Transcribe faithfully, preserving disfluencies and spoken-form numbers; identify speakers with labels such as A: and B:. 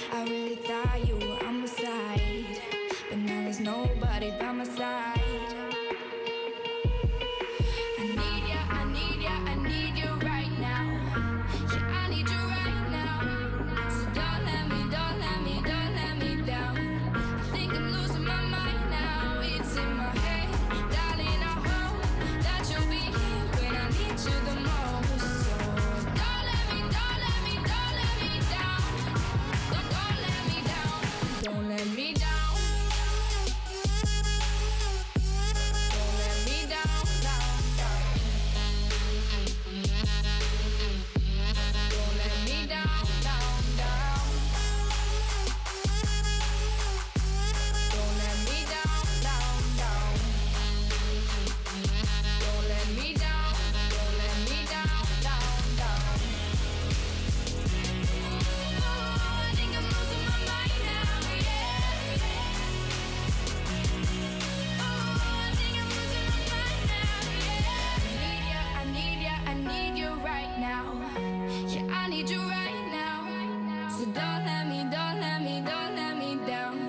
A: I really thought you were on my side, but now there's nobody by my side. I need ya, I need ya, I need you right now. Yeah, I need you right now. So don't let me, don't let me, don't let me down. I think I'm losing my mind now. It's in my head, darling, I hope that you'll be here when I need you the most. So don't let me, don't let me, don't let me down. Don't, don't let me down. Don't let me down. Don't let me down, down, down. Don't let me down, down, down. Don't let me down, down, down. Don't let me down, don't let me down, down, down. Oh, I think I'm losing my mind now, yeah. Oh, I think I'm losing my mind now, yeah. I need ya, I need ya, I need you right now. Yeah, I need you right now. So don't let me, don't let me, don't let me down.